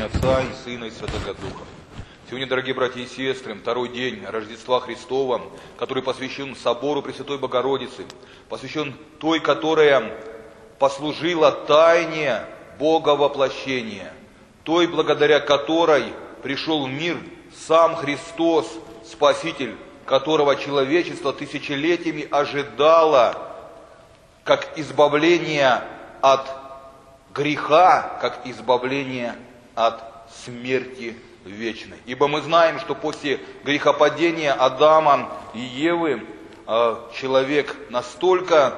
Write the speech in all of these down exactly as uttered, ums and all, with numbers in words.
имя Отца и Сына и Святого Духа. Сегодня, дорогие братья и сестры, второй день Рождества Христова, который посвящен собору Пресвятой Богородицы, посвящен той, которая послужила тайне Бога воплощения, той, благодаря которой пришел в мир сам Христос, Спаситель, которого человечество тысячелетиями ожидало как избавление от греха, как избавление от смерти вечной. Ибо мы знаем, что после грехопадения Адама и Евы человек настолько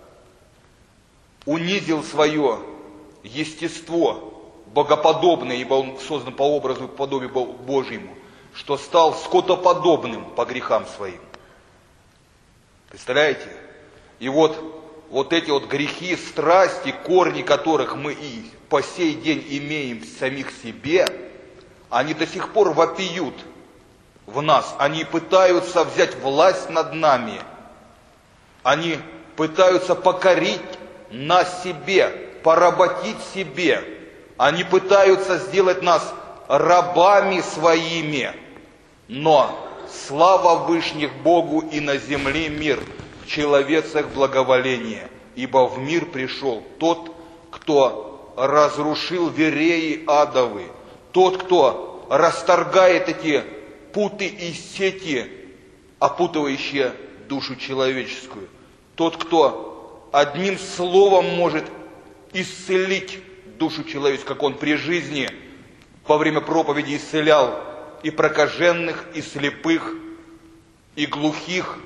унизил свое естество богоподобное, ибо он создан по образу и подобию Божьему, что стал скотоподобным по грехам своим. Представляете? И вот, вот эти вот грехи, страсти, корни которых мы и по сей день имеем в самих себе, они до сих пор вопиют в нас. Они пытаются взять власть над нами. Они пытаются покорить нас себе, поработить себе. Они пытаются сделать нас рабами своими. Но слава Вышних Богу и на земле мир, в человецах благоволение. Ибо в мир пришел тот, кто разрушил вереи адовы, тот, кто расторгает эти путы и сети, опутывающие душу человеческую, тот, кто одним словом может исцелить душу человеческую, как он при жизни во время проповеди исцелял и прокаженных, и слепых, и глухих,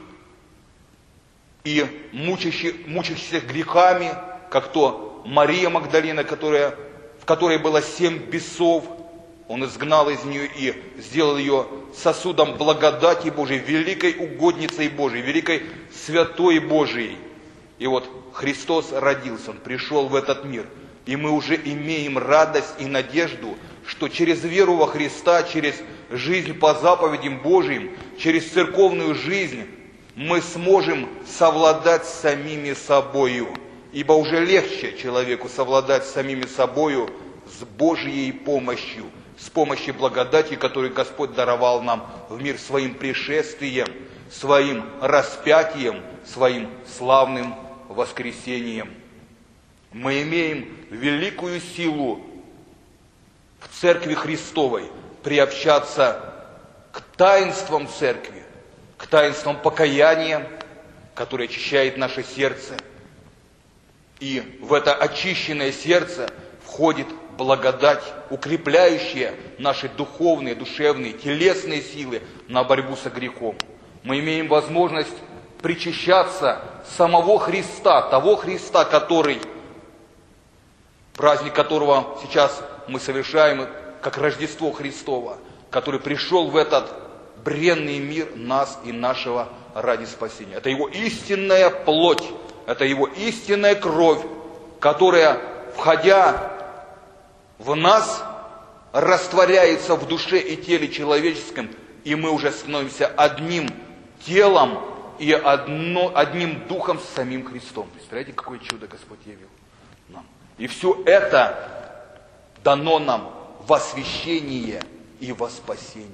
и мучащих, мучащихся грехами, как то Мария Магдалина, которая, в которой было семь бесов. Он изгнал из нее и сделал ее сосудом благодати Божией, великой угодницей Божией, великой святой Божией. И вот Христос родился, Он пришел в этот мир. И мы уже имеем радость и надежду, что через веру во Христа, через жизнь по заповедям Божьим, через церковную жизнь мы сможем совладать с самими собою. Ибо уже легче человеку совладать с самими собою с Божьей помощью, с помощью благодати, которую Господь даровал нам в мир своим пришествием, своим распятием, своим славным воскресением. Мы имеем великую силу в Церкви Христовой приобщаться к таинствам Церкви, к таинствам покаяния, которое очищает наше сердце. И в это очищенное сердце входит благодать, укрепляющая наши духовные, душевные, телесные силы на борьбу со грехом. Мы имеем возможность причащаться самого Христа, того Христа, который, праздник которого сейчас мы совершаем, как Рождество Христово, который пришел в этот бренный мир нас и нашего ради спасения. Это Его истинная плоть, это Его истинная кровь, которая, входя в нас, растворяется в душе и теле человеческом, и мы уже становимся одним телом и одно, одним духом с самим Христом. Представляете, какое чудо Господь явил нам. И все это дано нам во освящение и во спасение.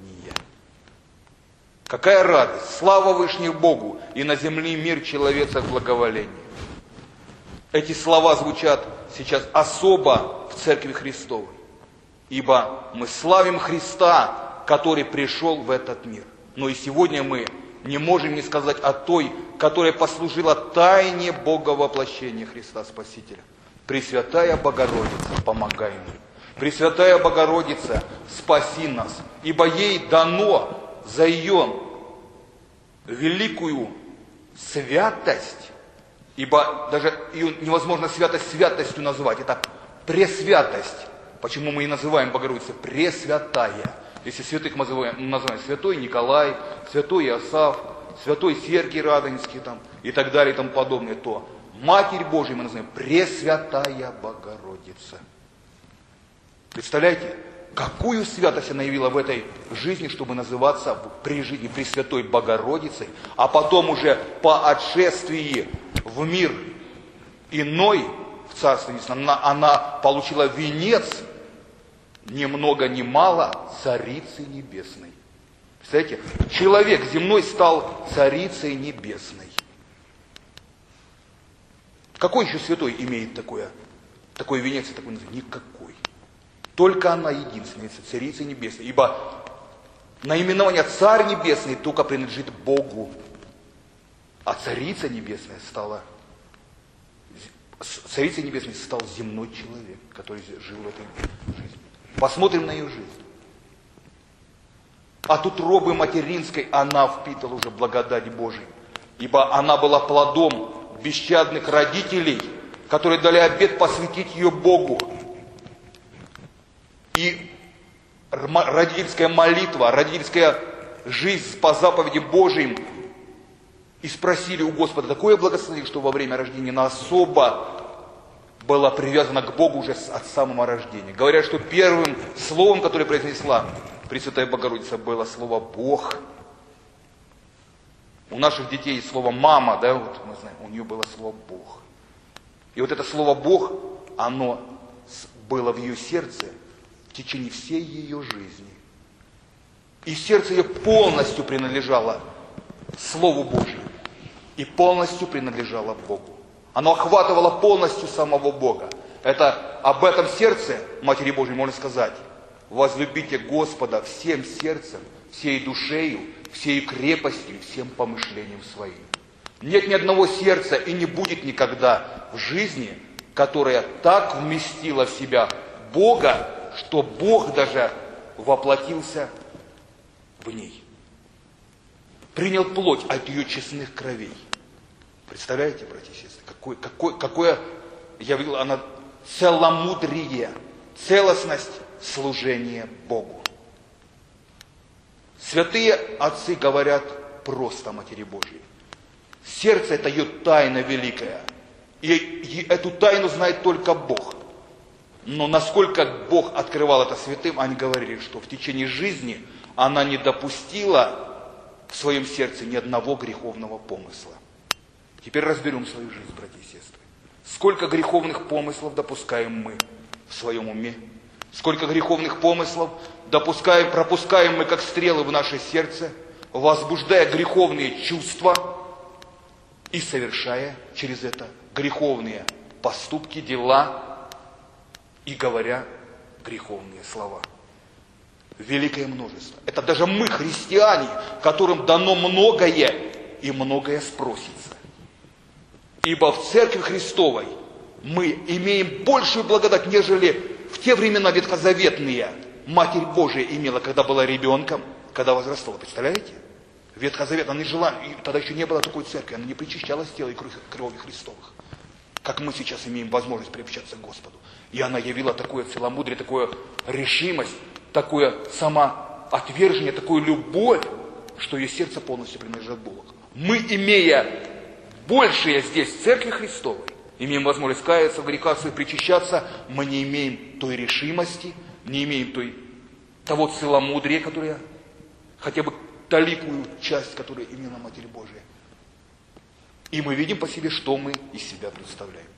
Какая радость! Слава Вышних Богу! И на земле мир человецах благоволение. Эти слова звучат сейчас особо в Церкви Христовой. Ибо мы славим Христа, который пришел в этот мир. Но и сегодня мы не можем не сказать о той, которая послужила тайне Бога воплощения Христа Спасителя. Пресвятая Богородица, помогай нам. Пресвятая Богородица, спаси нас. Ибо ей дано за ее великую святость, ибо даже ее невозможно святость святостью назвать, это пресвятость. Почему мы и называем Богородицу Пресвятая? Если святых мы называем, называем Святой Николай, Святой Иосаф, Святой Сергий Радонежский там, и так далее и тому подобное, то Матерь Божия мы называем Пресвятая Богородица. Представляете, какую святость она явила в этой жизни, чтобы называться при жизни Пресвятой Богородицей, а потом уже по отшествии в мир иной, в Царстве Небесном, она, она получила венец ни много ни мало Царицы Небесной. Представляете, человек земной стал Царицей Небесной. Какой еще святой имеет такое, такое венец, такое название? Никакой. Только она единственная, Царица Небесная. Ибо наименование Царь Небесный только принадлежит Богу. А Царица Небесная стала, Царицей Небесной стал земной человек, который жил в этой жизни. Посмотрим на ее жизнь. От утробы материнской она впитала уже благодать Божию. Ибо она была плодом бесчадных родителей, которые дали обет посвятить ее Богу. И родительская молитва, родительская жизнь по заповедям Божьим, и спросили у Господа такое благословение, что во время рождения она особо была привязана к Богу уже от самого рождения. Говорят, что первым словом, которое произнесла Пресвятая Богородица, было слово «Бог». У наших детей есть слово «мама», да, вот мы знаем, у нее было слово «Бог». И вот это слово «Бог», оно было в ее сердце в течение всей ее жизни. И сердце ее полностью принадлежало Слову Божьему и полностью принадлежало Богу. Оно охватывало полностью самого Бога. Это об этом сердце Матери Божьей можно сказать: возлюбите Господа всем сердцем, всей душею, всей крепостью, всем помышлением своим. Нет ни одного сердца и не будет никогда в жизни, которое так вместило в себя Бога, что Бог даже воплотился в ней. Принял плоть от ее честных кровей. Представляете, братья и сестры, какое, какое, какое я видел, она целомудрие, целостность служения Богу. Святые отцы говорят просто о Матери Божьей. Сердце — это ее тайна великая. И, и эту тайну знает только Бог. Но насколько Бог открывал это святым, они говорили, что в течение жизни она не допустила в своем сердце ни одного греховного помысла. Теперь разберем свою жизнь, братья и сестры. Сколько греховных помыслов допускаем мы в своем уме? Сколько греховных помыслов допускаем, пропускаем мы, как стрелы, в наше сердце, возбуждая греховные чувства и совершая через это греховные поступки, дела и говоря греховные слова. Великое множество. Это даже мы, христиане, которым дано многое, и многое спросится. Ибо в Церкви Христовой мы имеем большую благодать, нежели в те времена ветхозаветные Матерь Божия имела, когда была ребенком, когда возрастала. Представляете? Ветхозавет, она не жила, и тогда еще не было такой церкви, она не причащалась тела и крови Христовых, как мы сейчас имеем возможность приобщаться к Господу. И она явила такое целомудрие, такую решимость, такое самоотвержение, такую любовь, что ее сердце полностью принадлежит Богу. Мы, имея большее здесь в Церкви Христовой, имеем возможность каяться в грехах своих, причащаться, мы не имеем той решимости, не имеем той, того целомудрия, которое, хотя бы таликую часть, которую имела Матерь Божия. И мы видим по себе, что мы из себя представляем.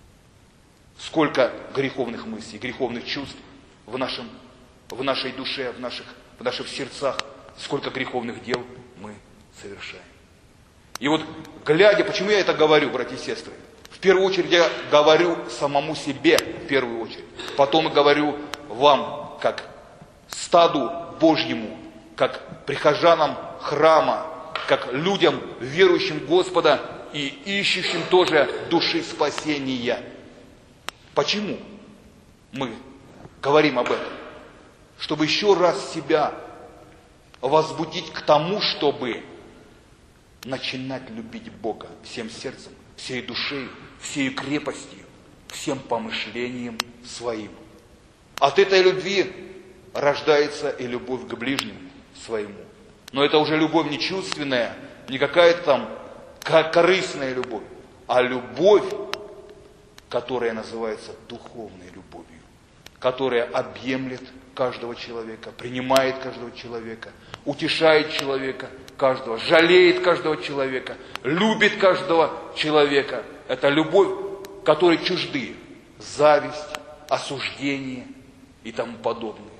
Сколько греховных мыслей, греховных чувств в, нашем, в нашей душе, в наших, в наших сердцах, сколько греховных дел мы совершаем. И вот, глядя, почему я это говорю, братья и сестры? В первую очередь я говорю самому себе, в первую очередь. Потом говорю вам, как стаду Божьему, как прихожанам храма, как людям, верующим Господа и ищущим тоже души спасения. Почему мы говорим об этом? Чтобы еще раз себя возбудить к тому, чтобы начинать любить Бога всем сердцем, всей душей, всей крепостью, всем помышлением своим. От этой любви рождается и любовь к ближнему своему. Но это уже любовь не чувственная, не какая-то там корыстная любовь, а любовь, которая называется духовной любовью, которая объемлет каждого человека, принимает каждого человека, утешает человека, каждого, жалеет каждого человека, любит каждого человека. Это любовь, которой чужды зависть, осуждение и тому подобное.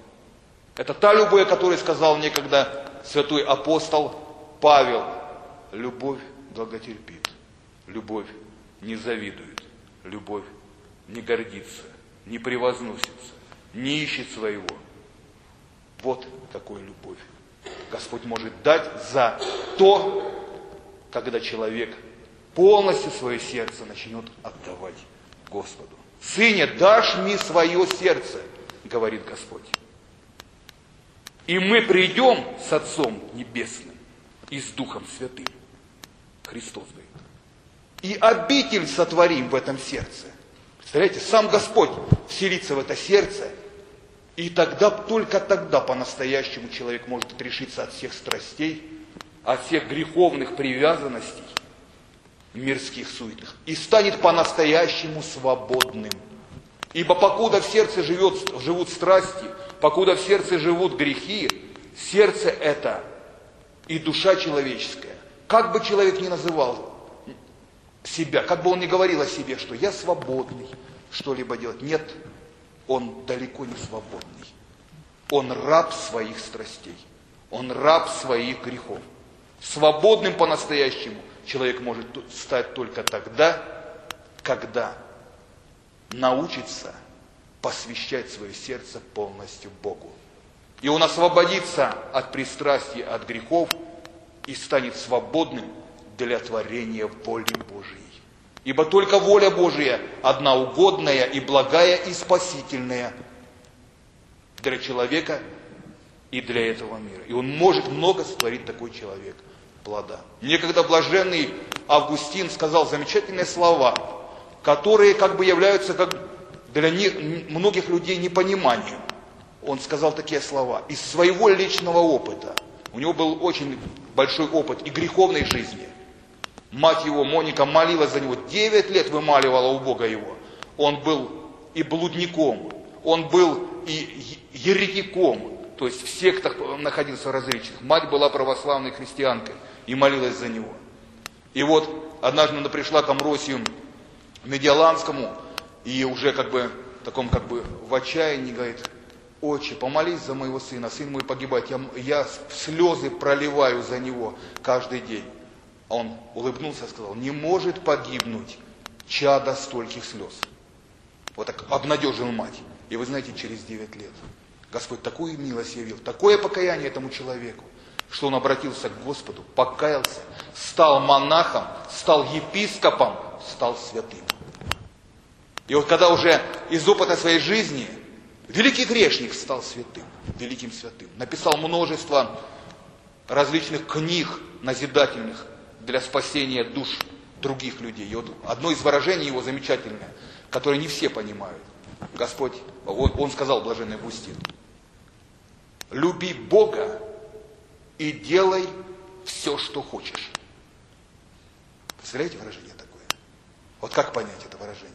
Это та любовь, о которой сказал некогда святой апостол Павел. Любовь долготерпит, любовь не завидует, любовь не гордится, не превозносится, не ищет своего. Вот такую любовь Господь может дать за то, когда человек полностью свое сердце начнет отдавать Господу. «Сыне, дашь мне свое сердце», говорит Господь. И мы придем с Отцом Небесным и с Духом Святым. Христос говорит. И обитель сотворим в этом сердце. Представляете, сам Господь вселится в это сердце, и тогда, только тогда по-настоящему человек может отрешиться от всех страстей, от всех греховных привязанностей, мирских, суетных, и станет по-настоящему свободным. Ибо покуда в сердце живет, живут страсти, покуда в сердце живут грехи, сердце это и душа человеческая, как бы человек ни называл себя, как бы он ни говорил о себе, что я свободный, что-либо делать, нет, он далеко не свободный. Он раб своих страстей, он раб своих грехов. Свободным по-настоящему человек может стать только тогда, когда научится посвящать свое сердце полностью Богу. И он освободится от пристрастий, от грехов и станет свободным для творения воли Божией. Ибо только воля Божия одна угодная и благая и спасительная для человека и для этого мира. И он может много сотворить такой человек плода. Некогда блаженный Августин сказал замечательные слова, которые как бы являются как для многих людей непониманием. Он сказал такие слова из своего личного опыта. У него был очень большой опыт и греховной жизни. Мать его, Моника, молилась за него. Девять лет вымаливала у Бога его. Он был и блудником, он был и еретиком, то есть в сектах находился различных. Мать была православной христианкой и молилась за него. И вот однажды она пришла к Амвросию Медиаланскому и уже как бы в таком как бы в отчаянии говорит: «Отче, помолись за моего сына, сын мой погибает, я, я слезы проливаю за него каждый день». А он улыбнулся и сказал: «Не может погибнуть чадо стольких слез». Вот так обнадежил мать. И вы знаете, через девять лет Господь такую милость явил, такое покаяние этому человеку, что он обратился к Господу, покаялся, стал монахом, стал епископом, стал святым. И вот когда уже из опыта своей жизни великий грешник стал святым, великим святым, написал множество различных книг назидательных для спасения душ других людей. И вот одно из выражений его замечательное, которое не все понимают. Господь, он, он сказал, блаженный Августин: «Люби Бога и делай все, что хочешь». Представляете выражение такое? Вот как понять это выражение?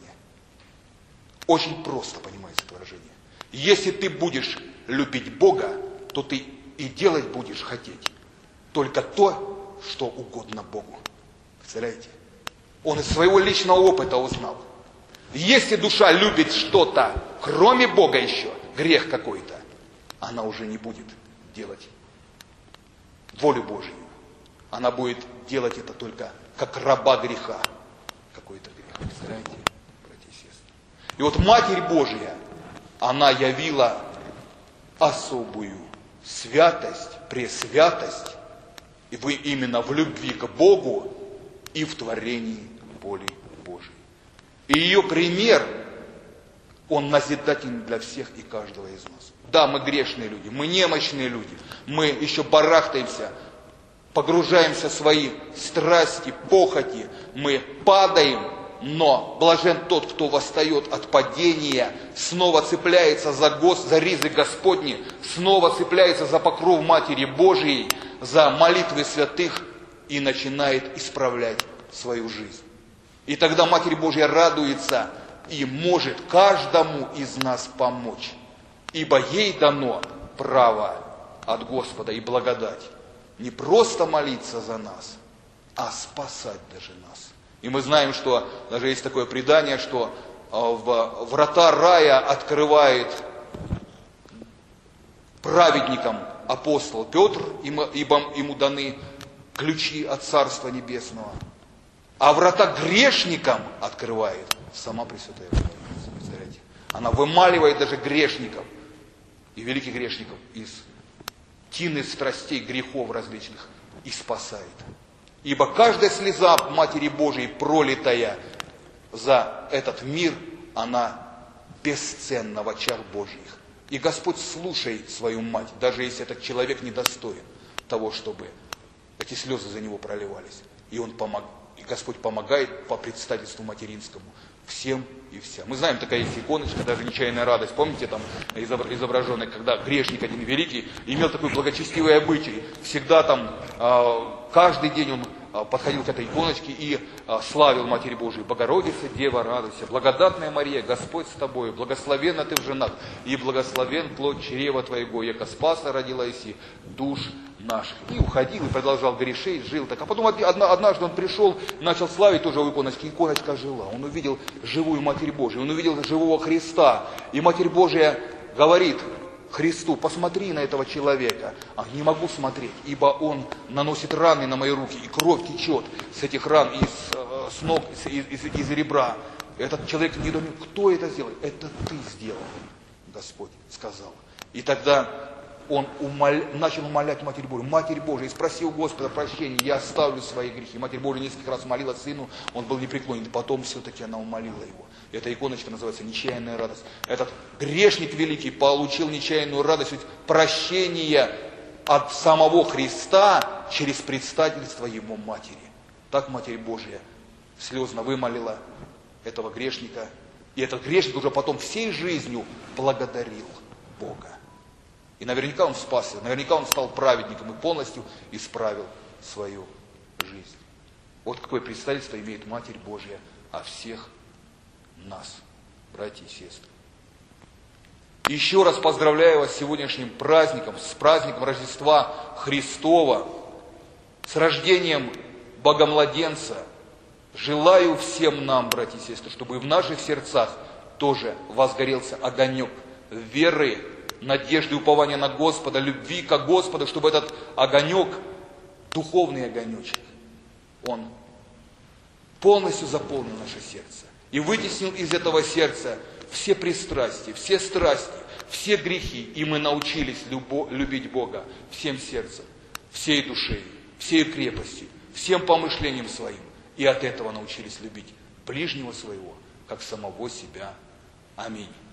Очень просто понимается это выражение. Если ты будешь любить Бога, то ты и делать будешь хотеть только то, что угодно Богу. Представляете? Он из своего личного опыта узнал. Если душа любит что-то, кроме Бога еще, грех какой-то, она уже не будет делать волю Божью. Она будет делать это только как раба греха. Какой-то грех. Представляете, братья и сестры? И вот Матерь Божья, она явила особую святость, пресвятость, и вы именно в любви к Богу и в творении воли Божией. И ее пример, он назидателен для всех и каждого из нас. Да, мы грешные люди, мы немощные люди, мы еще барахтаемся, погружаемся в свои страсти, похоти, мы падаем, но блажен тот, кто восстает от падения, снова цепляется за, гос, за ризы Господни, снова цепляется за покров Матери Божией, за молитвы святых и начинает исправлять свою жизнь. И тогда Матерь Божья радуется и может каждому из нас помочь, ибо ей дано право от Господа и благодать не просто молиться за нас, а спасать даже нас. И мы знаем, что даже есть такое предание, что в врата рая открывает праведникам апостол Петр, ибо ему даны ключи от Царства Небесного, а врата грешникам открывает сама Пресвятая Богородица. Представляете? Она вымаливает даже грешников и великих грешников из тины страстей, грехов различных и спасает. Ибо каждая слеза Матери Божией, пролитая за этот мир, она бесценна в очах Божьих. И Господь слушает свою мать, даже если этот человек недостоин того, чтобы эти слезы за него проливались. И, он помог, и Господь помогает по предстательству материнскому всем и вся. Мы знаем, такая есть иконочка, даже нечаянная радость. Помните, там изображенная, когда грешник один великий имел такой благочестивый обычай. Всегда там, каждый день он подходил к этой иконочке и славил Матерь Божию. Богородица, Дева, радуйся, благодатная Мария, Господь с тобою, благословенна ты в женах, и благословен плод чрева твоего, яко Спаса родила иси душ наших. И уходил, и продолжал грешить, жил так. А потом однажды он пришел, начал славить тоже у иконочки. Иконочка жила. Он увидел живую Матерь Божию, он увидел живого Христа. И Матерь Божия говорит Христу: посмотри на этого человека. А не могу смотреть, ибо он наносит раны на мои руки, и кровь течет с этих ран, из, с ног, из, из, из ребра. Этот человек недоумевает: кто это сделал? Это ты сделал, Господь сказал. И тогда он умоля... начал умолять Матерь Божию: Матерь Божия, и спроси у Господа прощения, я оставлю свои грехи. Матерь Божия несколько раз молила сыну, он был непреклонен, потом все-таки она умолила его. Эта иконочка называется «Нечаянная радость». Этот грешник великий получил нечаянную радость, ведь прощение от самого Христа через предстательство Ему Матери. Так Матерь Божия слезно вымолила этого грешника, и этот грешник уже потом всей жизнью благодарил Бога. И наверняка он спасся, наверняка он стал праведником и полностью исправил свою жизнь. Вот какое представительство имеет Матерь Божия о всех нас, братья и сестры. Еще раз поздравляю вас с сегодняшним праздником, с праздником Рождества Христова, с рождением Богомладенца. Желаю всем нам, братья и сестры, чтобы и в наших сердцах тоже возгорелся огонек веры, надежды и упования на Господа, любви к Господу, чтобы этот огонек, духовный огонечек, он полностью заполнил наше сердце и вытеснил из этого сердца все пристрастия, все страсти, все грехи, и мы научились любо, любить Бога всем сердцем, всей душей, всей крепостью, всем помышлением своим, и от этого научились любить ближнего своего, как самого себя. Аминь.